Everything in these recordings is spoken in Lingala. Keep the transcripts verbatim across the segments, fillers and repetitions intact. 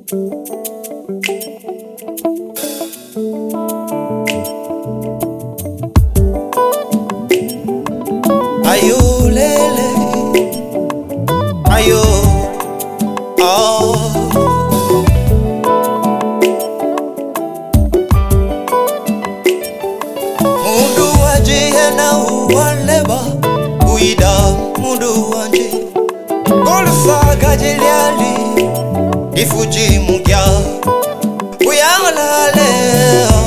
Ayo lele, ayo, oh. Mundu waje na uwaleba, uida mundu waje. Kolsa gajiliali, ifuji mugya, uyangala leo.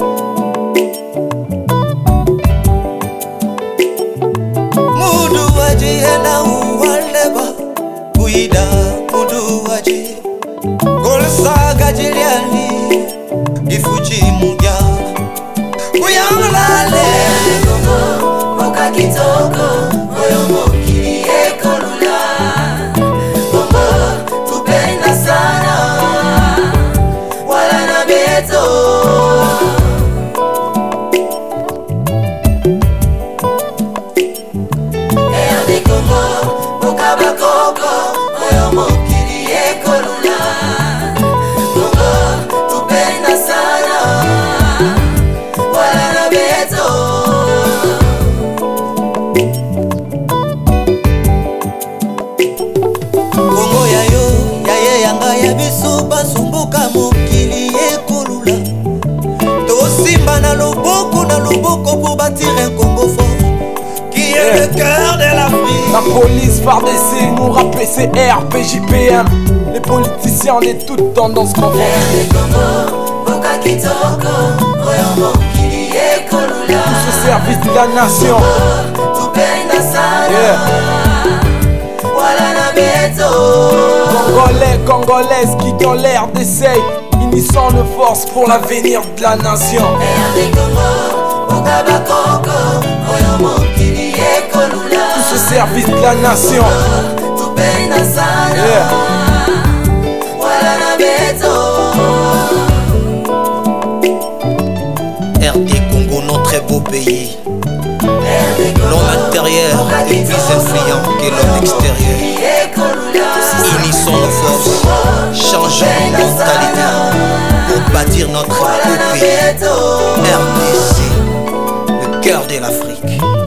Na uwaleba uida mudu waji Golsa gajiliani Ifuji mugya Uyangulale Kongo, moka kitoko Moyo mokili ekolula Kongo, tupenda sana Wala na beto Bakoko, moyo mokili ekolula Kongo, tupenda sana Wala na beto Kongo ya yo, ya ye yanga ya biso basumbuka mokili ekolula Tosimba na loboko na loboko pour bâtir un Congo fort Qui est yeah. Le cœur de l'Afrique. La police, F A R D C, nous rap P C R, P J P M. Les politiciens, on est toutes tendances qu'on fait. Tous au service de la nation. Yeah. Congolais, Congolaises qui dans l'air d'essaye, unissant nos forces pour l'avenir de la nation. Tous au service de la nation. Yeah. R D Congo, notre très beau pays. L'homme intérieur est plus influent que l'homme extérieur. Unissons nos forces, changeons nos mentalités pour bâtir notre beau pays. R D C, le cœur de l'Afrique.